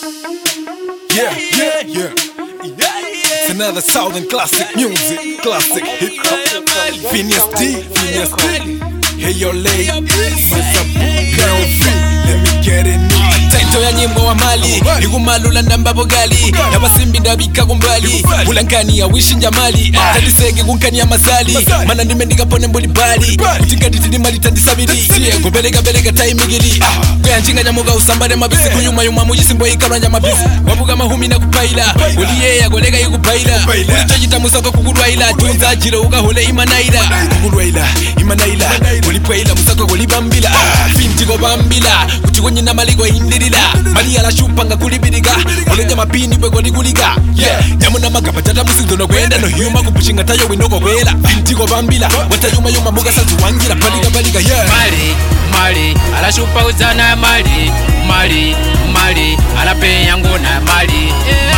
It's another Southern classic music, classic hip hop. Phineas D, hey yo lady, what's up, girl free, let me get it now. Taito ya nyimbo wa mali igumalula ndambabo gali nabasimbi ndabika kumbali mulankani ya wishi njamali tandisege kunkani ya mazali mana ndime ndikapone mbuli bali kutingati tini mali tandisabili kubelega taimigili kaya njinga nyamuga usambare mabisi kuyuma yuma mujisimbo ikalwa njamabisi wabuga mahumi na kupaila uliye ya golega yukupaila ulitojita musaka kukudwaila tunza jiro ugahole imanaila kukudwaila imanaila ulipaila musaka kulibambila fintigo bambila kutigo nyina maligo hindi mali ala shupanga kulibiriga oleja mapini bwe goliguliga nyamuna magaba tata musinzo no kwenda no hyuma kupushinga tayo winoko kwela intiko bambila watayuma yuma muga sanzu wangira baliga mali ala shupa uzana mali ala pe yangu na mali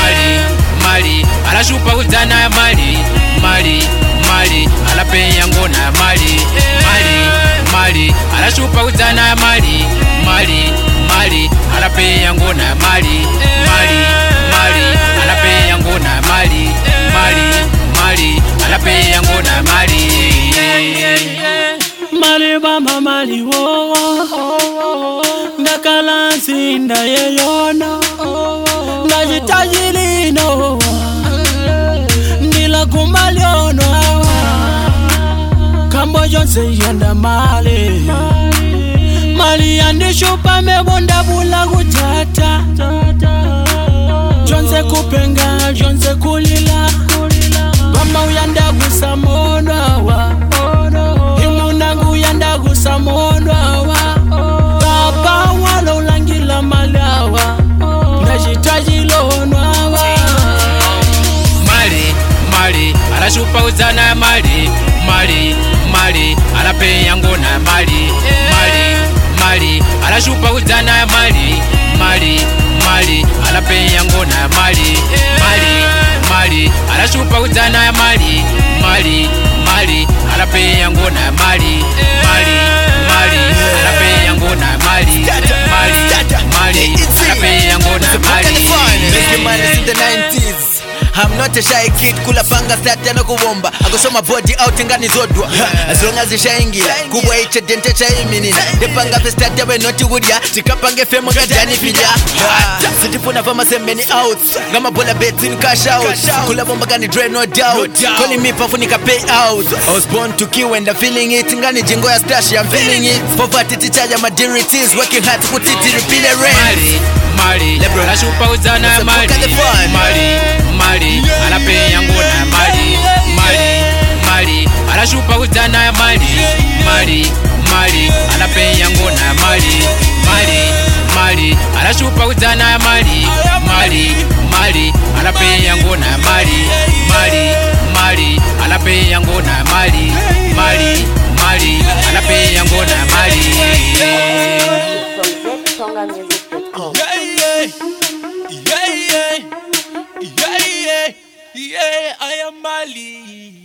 ala shupa uzana mali ala pe yangu na mali ala shupa uzana mali ala pe yangu na mali ala pe yangu na mali ala pe yangu na mali mama mali wo ndakalansi ndayeyona ndajitajilino ndila kumalyono kambo jonse yanda mali yandishupa mebonda bula kutata jonse kupenga jonse kulila mama uyanda kusamondwa imunangu uyanda kusamondwa papa wala ulangila malawa ndajitajilonwa mali ala shupa uzana mali ala pe yangu na mali ala shupa uzana mali ala pe yangu na mali ala shupa uzana mali ala pe yangu na mali ala pe yangu na mali ala pe yangu na mali. Making money in the 90s. I'm not a shy kid, kula panga start na kuwomba Ago my body out ngani zodwa As long as ishaingila kubwa iche dente cha iminina Depanga fe start ya we noti woodya Tikapange femo gajani pija Sitipuna fama semeni out Gama bola bets in cash out Kula bomba gani dre no doubt Calling me pafu nika pay out I was born to kill and I'm feeling it Ngani jingo ya stash, I'm feeling it Poverty tichaja my dear it is Working hard to put it to repeat the rent Mali, la shupa uzana mali ala pe yangu na mali ala shupa uzana mali ala pe yangu na mali ala shupa uzana mali ala pe yangu na mali ala pe yangu na mali ala pe yangu na I am Mali.